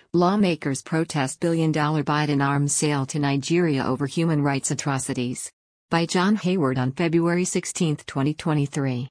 Lawmakers protest billion-dollar Biden arms sale to Nigeria over human rights atrocities. By John Hayward on February 16, 2023.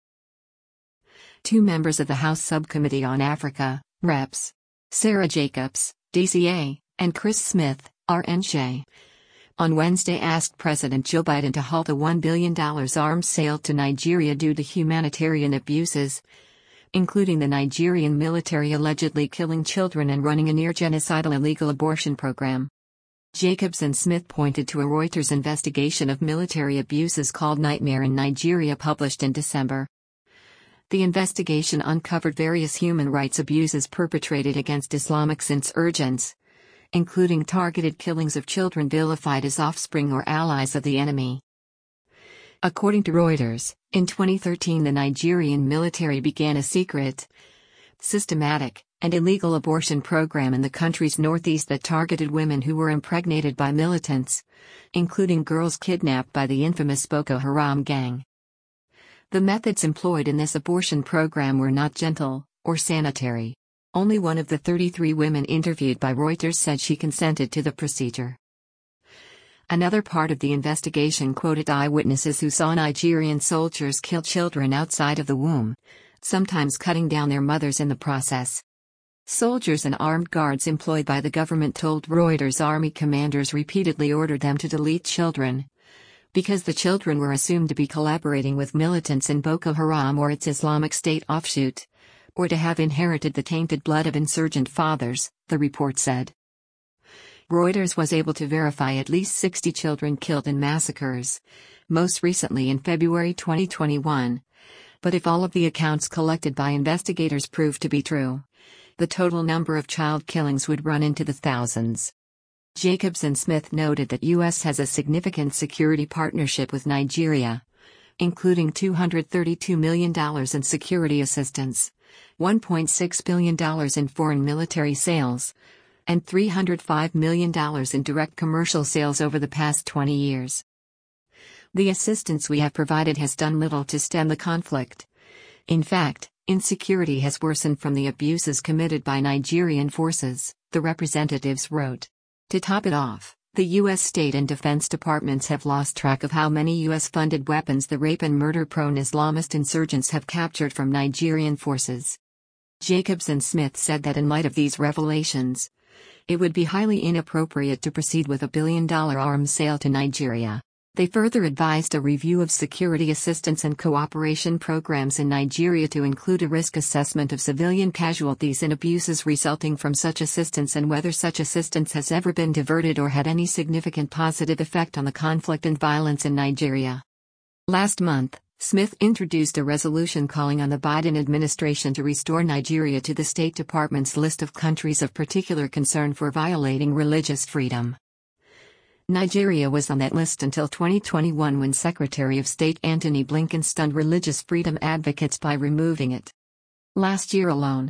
Two members of the House Subcommittee on Africa, Reps. Sarah Jacobs, DCA, and Chris Smith, RN, on Wednesday asked President Joe Biden to halt a $1 billion arms sale to Nigeria due to humanitarian abuses, including the Nigerian military allegedly killing children and running a near-genocidal illegal abortion program. Jacobs and Smith pointed to a Reuters investigation of military abuses called Nightmare in Nigeria published in December. The investigation uncovered various human rights abuses perpetrated against Islamic insurgents, including targeted killings of children vilified as offspring or allies of the enemy. According to Reuters, in 2013 the Nigerian military began a secret, systematic, and illegal abortion program in the country's northeast that targeted women who were impregnated by militants, including girls kidnapped by the infamous Boko Haram gang. The methods employed in this abortion program were not gentle or sanitary. Only one of the 33 women interviewed by Reuters said she consented to the procedure. Another part of the investigation quoted eyewitnesses who saw Nigerian soldiers kill children outside of the womb, sometimes cutting down their mothers in the process. Soldiers and armed guards employed by the government told Reuters army commanders repeatedly ordered them to delete children, because the children were assumed to be collaborating with militants in Boko Haram or its Islamic State offshoot, or to have inherited the tainted blood of insurgent fathers, the report said. Reuters was able to verify at least 60 children killed in massacres, most recently in February 2021. But if all of the accounts collected by investigators proved to be true, the total number of child killings would run into the thousands. Jacobs and Smith noted that U.S. has a significant security partnership with Nigeria, including $232 million in security assistance, $1.6 billion in foreign military sales, and $305 million in direct commercial sales over the past 20 years. The assistance we have provided has done little to stem the conflict. In fact, insecurity has worsened from the abuses committed by Nigerian forces, the representatives wrote. To top it off, the U.S. State and Defense Departments have lost track of how many U.S.-funded weapons the rape and murder-prone Islamist insurgents have captured from Nigerian forces. Jacobs and Smith said that in light of these revelations, it would be highly inappropriate to proceed with a billion-dollar arms sale to Nigeria. They further advised a review of security assistance and cooperation programs in Nigeria to include a risk assessment of civilian casualties and abuses resulting from such assistance and whether such assistance has ever been diverted or had any significant positive effect on the conflict and violence in Nigeria. Last month, Smith introduced a resolution calling on the Biden administration to restore Nigeria to the State Department's list of countries of particular concern for violating religious freedom. Nigeria was on that list until 2021 when Secretary of State Antony Blinken stunned religious freedom advocates by removing it. Last year alone,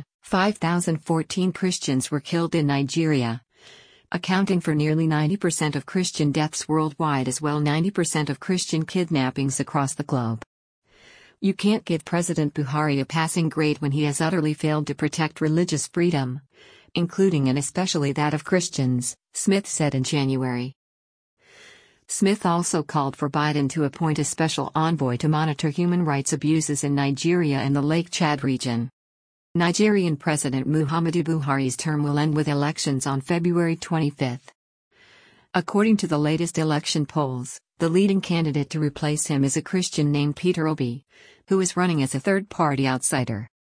5,014 Christians were killed in Nigeria, accounting for nearly 90% of Christian deaths worldwide as well 90% of Christian kidnappings across the globe. You can't give President Buhari a passing grade when he has utterly failed to protect religious freedom, including and especially that of Christians, Smith said in January. Smith also called for Biden to appoint a special envoy to monitor human rights abuses in Nigeria and the Lake Chad region. Nigerian President Muhammadu Buhari's term will end with elections on February 25. According to the latest election polls, the leading candidate to replace him is a Christian named Peter Obi, who is running as a third-party outsider.